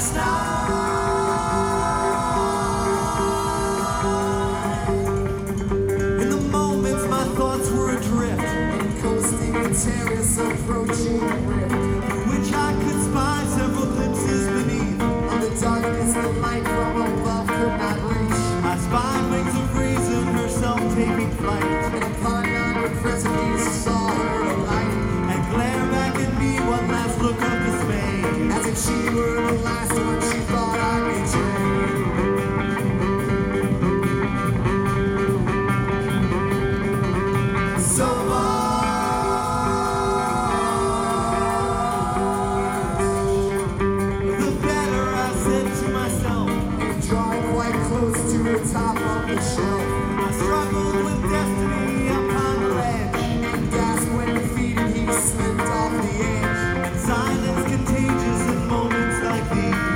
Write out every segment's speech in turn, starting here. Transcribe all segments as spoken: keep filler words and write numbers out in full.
last night. In the moments my thoughts were adrift, and coasting the terrace approaching rift, through which I could spy several glimpses beneath. On the darkness the light from above could not reach. I spied wings of reason, herself taking flight, and upon yonder precipice saw her alight, and glare back at me one last look of dismay, as if she were the last one she thought I'd betray. So much the better, I said to myself, and drawing quite close to the top of the shelf, I struggled with destiny upon the ledge, and gasped when defeated he slipped off the edge. And silence contagious in moments like these.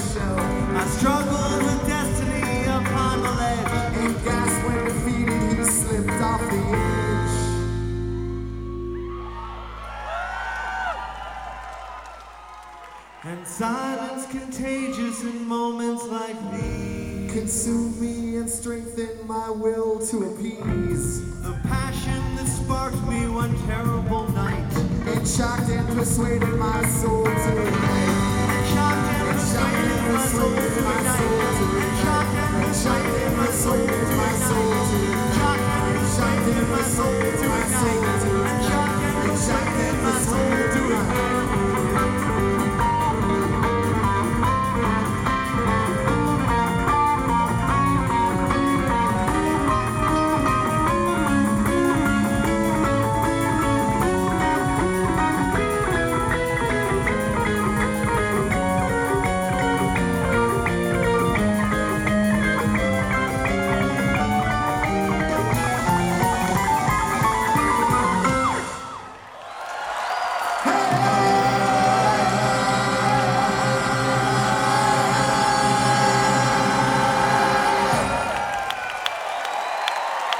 shell. I struggled with destiny upon the ledge. And gasped when defeated, he slipped off the edge. And silence contagious in moments like these. Consume me and strengthen my will to appease the passion that sparked me one terrible night. and shocked and persuaded my soul to ignite. And shocked and persuaded my soul to ignite. And shocked and persuaded my soul to